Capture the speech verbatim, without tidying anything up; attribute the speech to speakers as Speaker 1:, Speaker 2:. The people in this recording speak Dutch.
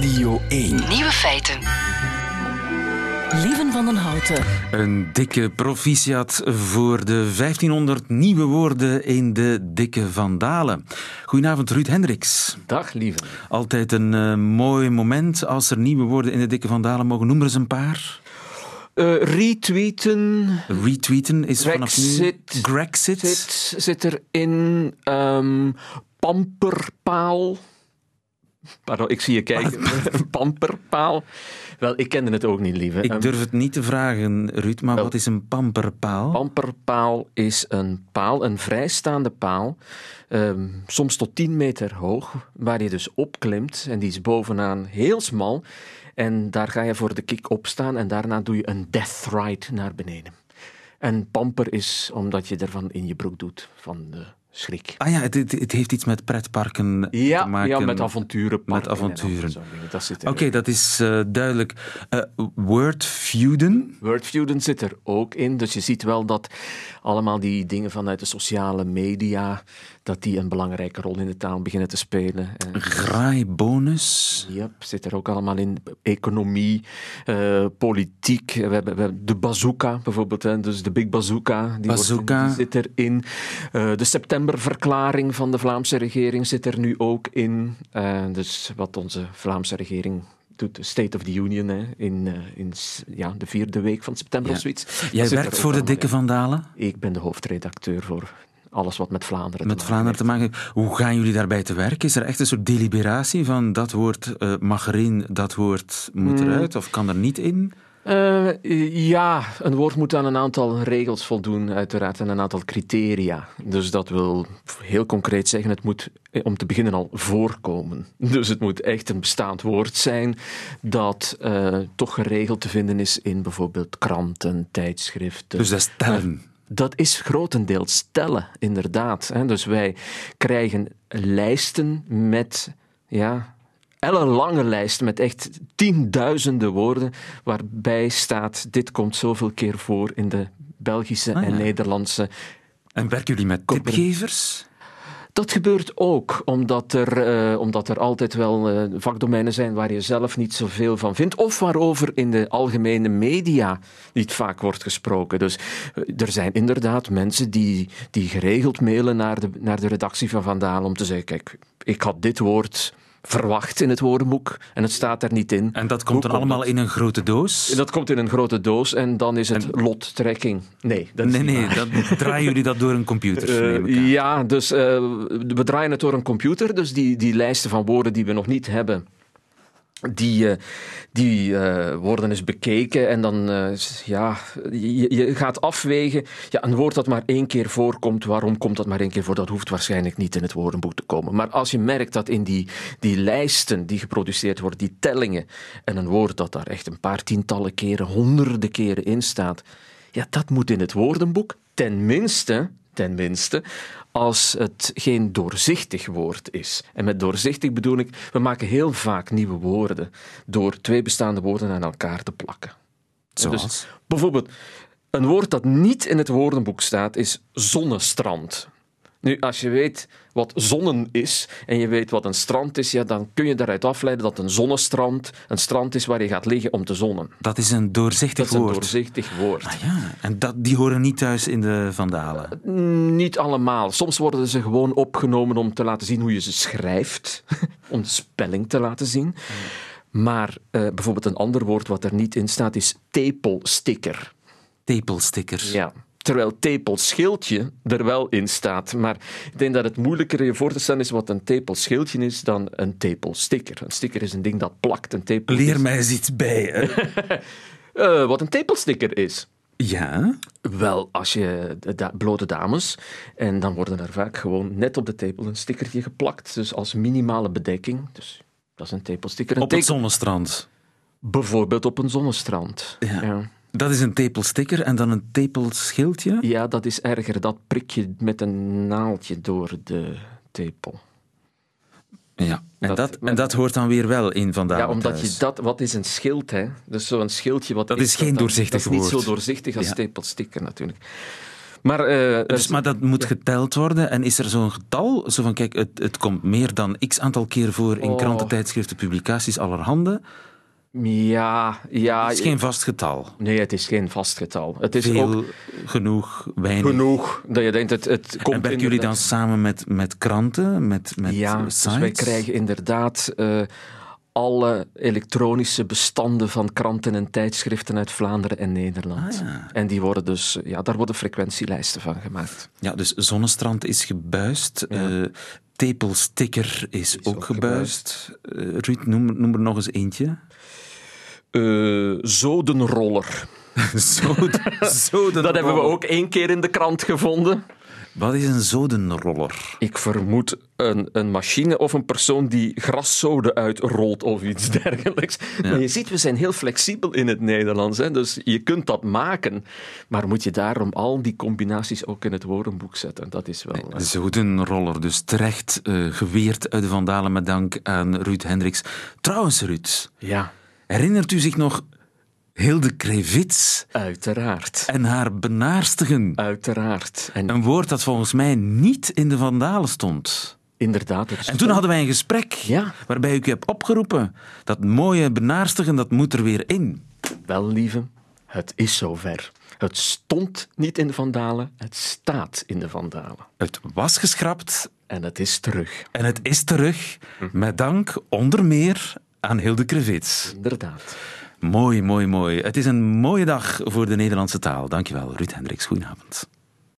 Speaker 1: Radio één.
Speaker 2: Nieuwe feiten.
Speaker 3: Lieven van den Houten.
Speaker 1: Een dikke proficiat voor de vijftienhonderd nieuwe woorden in de Dikke Van Dalen. Goedenavond, Ruud Hendricks.
Speaker 4: Dag, Lieven.
Speaker 1: Altijd een uh, mooi moment als er nieuwe woorden in de Dikke Van Dalen mogen. Noem er eens een paar.
Speaker 4: Uh, retweeten.
Speaker 1: Retweeten is vanaf nu...
Speaker 4: Grexit. Zit, zit er in. Um, pamperpaal. Pardon, ik zie je kijken. Pamperpaal. Wel, ik kende het ook niet, lieve.
Speaker 1: Ik durf het niet te vragen, Ruud, maar wel, wat is een pamperpaal?
Speaker 4: Pamperpaal is een paal, een vrijstaande paal, um, soms tot tien meter hoog, waar je dus opklimt. En die is bovenaan heel smal. En daar ga je voor de kick op staan en daarna doe je een death ride naar beneden. En pamper is omdat je ervan in je broek doet, van de schrik.
Speaker 1: Ah ja, het, het heeft iets met pretparken
Speaker 4: ja,
Speaker 1: te maken.
Speaker 4: Ja, met avonturenparken.
Speaker 1: Met avonturen. Oké,
Speaker 4: okay,
Speaker 1: dat is uh, duidelijk. Uh, Wordfeuden?
Speaker 4: Wordfeuden zit er ook in. Dus je ziet wel dat allemaal die dingen vanuit de sociale media, dat die een belangrijke rol in de taal beginnen te spelen.
Speaker 1: Graaibonus?
Speaker 4: Ja, zit er ook allemaal in. Economie, uh, politiek. We hebben, we hebben de bazooka bijvoorbeeld, hè. Dus de Big Bazooka. Die,
Speaker 1: bazooka.
Speaker 4: Wordt, die zit erin. Uh, de septemberverklaring van de Vlaamse regering zit er nu ook in. Uh, dus wat onze Vlaamse regering doet, de State of the Union, hè, in, uh, in ja, de vierde week van september
Speaker 1: ja.
Speaker 4: of zoiets.
Speaker 1: Jij werkt voor de Dikke Van Dalen?
Speaker 4: Ik ben de hoofdredacteur voor alles wat met Vlaanderen
Speaker 1: met
Speaker 4: te
Speaker 1: Vlaanderen te maken heeft. Hoe gaan jullie daarbij te werk? Is er echt een soort deliberatie van dat woord uh, mag erin, dat woord moet eruit, of kan er niet in?
Speaker 4: Uh, ja, een woord moet aan een aantal regels voldoen, uiteraard, en een aantal criteria. Dus dat wil heel concreet zeggen, het moet om te beginnen al voorkomen. Dus het moet echt een bestaand woord zijn dat uh, toch geregeld te vinden is in bijvoorbeeld kranten, tijdschriften.
Speaker 1: Dus dat is tellen.
Speaker 4: Uh, Dat is grotendeels tellen, inderdaad. Dus wij krijgen lijsten met, ja, ellenlange lijsten met echt tienduizenden woorden, waarbij staat, dit komt zoveel keer voor in de Belgische ah, ja. en Nederlandse.
Speaker 1: En werken jullie met tipgevers?
Speaker 4: Dat gebeurt ook, omdat er, uh, omdat er altijd wel uh, vakdomeinen zijn waar je zelf niet zoveel van vindt, of waarover in de algemene media niet vaak wordt gesproken. Dus uh, er zijn inderdaad mensen die, die geregeld mailen naar de, naar de redactie van Van Dalen om te zeggen, kijk, ik had dit woord verwacht in het woordenboek en het staat er niet in.
Speaker 1: En dat komt dan allemaal dat? in een grote doos?
Speaker 4: Dat komt in een grote doos en dan is het en... lottrekking. Nee, dat is
Speaker 1: nee,
Speaker 4: niet
Speaker 1: nee,
Speaker 4: waar.
Speaker 1: Dan draaien jullie dat door een computer.
Speaker 4: Uh, ja, dus uh, we draaien het door een computer, dus die, die lijsten van woorden die we nog niet hebben, die, uh, die uh, worden eens bekeken en dan uh, ja, je, je gaat afwegen. Ja, een woord dat maar één keer voorkomt, waarom komt dat maar één keer voor? Dat hoeft waarschijnlijk niet in het woordenboek te komen. Maar als je merkt dat in die, die lijsten die geproduceerd worden, die tellingen, en een woord dat daar echt een paar tientallen keren, honderden keren in staat, ja, dat moet in het woordenboek. Tenminste, tenminste, als het geen doorzichtig woord is. En met doorzichtig bedoel ik, we maken heel vaak nieuwe woorden door twee bestaande woorden aan elkaar te plakken.
Speaker 1: Zoals?
Speaker 4: Dus, bijvoorbeeld, een woord dat niet in het woordenboek staat is zonnestrand. Nu, als je weet wat zonnen is en je weet wat een strand is, ja, dan kun je daaruit afleiden dat een zonnestrand een strand is waar je gaat liggen om te zonnen.
Speaker 1: Dat is een doorzichtig woord.
Speaker 4: Dat is een doorzichtig woord.
Speaker 1: Ah ja, en dat, die horen niet thuis in de Van Dalen?
Speaker 4: Uh, niet allemaal. Soms worden ze gewoon opgenomen om te laten zien hoe je ze schrijft, om de spelling te laten zien. Hmm. Maar uh, bijvoorbeeld een ander woord wat er niet in staat is tepelsticker.
Speaker 1: Tepelstickers.
Speaker 4: Ja. Terwijl tepelschildje er wel in staat. Maar ik denk dat het moeilijker je voor te stellen is wat een tepelschildje is dan een tepelsticker. Een sticker is een ding dat plakt. Een tepel
Speaker 1: Leer
Speaker 4: is...
Speaker 1: mij eens iets bij. Hè?
Speaker 4: uh, wat een tepelsticker is.
Speaker 1: Ja?
Speaker 4: Wel, als je da- blote dames, en dan worden er vaak gewoon net op de tepel een stickertje geplakt. Dus als minimale bedekking. Dus dat is een tepelsticker. Een
Speaker 1: op het zonnestrand?
Speaker 4: Bijvoorbeeld op een zonnestrand.
Speaker 1: Ja.
Speaker 4: ja.
Speaker 1: Dat is een tepelsticker en dan een tepelschildje?
Speaker 4: Ja, dat is erger. Dat prik je met een naaldje door de tepel.
Speaker 1: Ja, en dat, dat, en dat hoort dan weer wel in Van Dalen
Speaker 4: Ja, omdat
Speaker 1: thuis.
Speaker 4: je dat... Wat is een schild, hè? Dus zo'n schildje... Wat
Speaker 1: dat
Speaker 4: is
Speaker 1: is geen
Speaker 4: dat
Speaker 1: doorzichtig
Speaker 4: woord. Dat is
Speaker 1: woord.
Speaker 4: niet zo doorzichtig als
Speaker 1: ja.
Speaker 4: tepelsticker, natuurlijk. Maar, uh,
Speaker 1: dus, maar dat moet ja. geteld worden. En is er zo'n getal? Zo van, kijk, het, het komt meer dan x aantal keer voor in oh. kranten, tijdschriften, publicaties, allerhande.
Speaker 4: Ja, ja.
Speaker 1: Het is geen vast getal.
Speaker 4: Nee, het is geen vast getal. Het is
Speaker 1: Veel,
Speaker 4: ook
Speaker 1: genoeg, weinig.
Speaker 4: Genoeg. Dat je denkt, het, het komt
Speaker 1: en werken jullie dan samen met, met kranten, met, met
Speaker 4: ja,
Speaker 1: sites?
Speaker 4: Dus wij krijgen inderdaad uh, alle elektronische bestanden van kranten en tijdschriften uit Vlaanderen en Nederland.
Speaker 1: Ah, ja.
Speaker 4: En die worden dus, ja, daar worden frequentielijsten van gemaakt.
Speaker 1: Ja, dus Zonnestrand is gebuist. Ja. Uh, Tepelsticker is, is ook, ook gebuist. gebuist. Uh, Ruud, noem, noem er nog eens eentje.
Speaker 4: Uh, zodenroller.
Speaker 1: Zoden, zodenroller.
Speaker 4: Dat hebben we ook één keer in de krant gevonden.
Speaker 1: Wat is een zodenroller?
Speaker 4: Ik vermoed een, een machine of een persoon die graszoden uitrolt of iets dergelijks. Ja. Maar je ziet, we zijn heel flexibel in het Nederlands. Hè? Dus je kunt dat maken. Maar moet je daarom al die combinaties ook in het woordenboek zetten? Dat is wel...
Speaker 1: Nee, zodenroller, dus terecht uh, geweerd uit de Vandalen met dank aan Ruud Hendricks. Trouwens, Ruud.
Speaker 4: Ja.
Speaker 1: Herinnert u zich nog Hilde Krevits?
Speaker 4: Uiteraard.
Speaker 1: En haar benaarstigen?
Speaker 4: Uiteraard.
Speaker 1: En... Een woord dat volgens mij niet in de Vandalen stond.
Speaker 4: Inderdaad.
Speaker 1: En toen hadden wij een gesprek
Speaker 4: ja.
Speaker 1: waarbij ik u heb opgeroepen. Dat mooie benaarstigen, dat moet er weer in.
Speaker 4: Wel, lieve, het is zover. Het stond niet in de Vandalen, het staat in de Vandalen.
Speaker 1: Het was geschrapt.
Speaker 4: En het is terug.
Speaker 1: En het is terug, hm. met dank onder meer aan Hilde Krevits.
Speaker 4: Inderdaad.
Speaker 1: Mooi, mooi, mooi. Het is een mooie dag voor de Nederlandse taal. Dankjewel, Ruud Hendricks. Goedenavond.